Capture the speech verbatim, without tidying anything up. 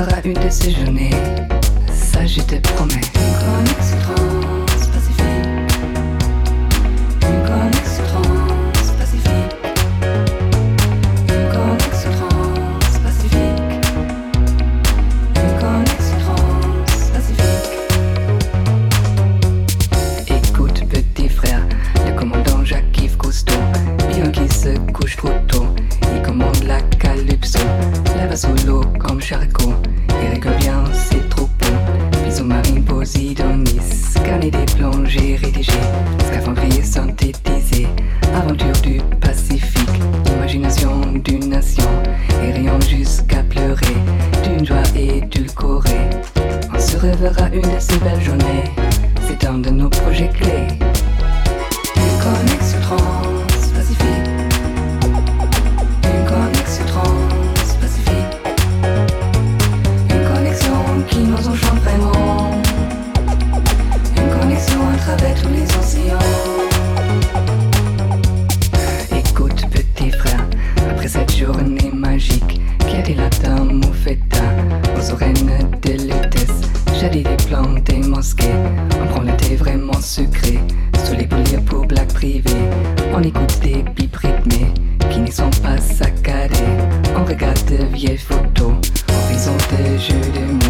recevras une de ces journées, ça je te promets. Une connexion transpacifique, une connexion transpacifique, une connexion transpacifique, une connexion transpacifique. Écoute petit frère, le commandant Jacques-Yves Cousteau, bien qu'il se couche trop tôt, il commande la Calypso, lève sous l'eau comme Charcot, il rigole bien ses troupeaux. Bisous marine Posidonis, scanner des plongées rédigées, scaphandrier synthétisé, aventure du Pacifique, imagination d'une nation, et riant jusqu'à pleurer, d'une joie édulcorée. On se reverra une de ces belles journées, c'est un de nos projets clés. Une connexion transpacifique, une connexion transpacifique, une connexion qui nous enchante vraiment, une connexion à travers tous les océans. Écoute petit frère, après cette journée magique, qui a des latins moufeta, aux oreilles de l'étesse, jadis des plantes des mosquées, on prend le thé vraiment sucré, sous les bouliers pour blagues privées, on écoute des pipes rythmées, qui n'y sont pas saccadées, on regarde de vieilles photos, horizon de jeux de mots.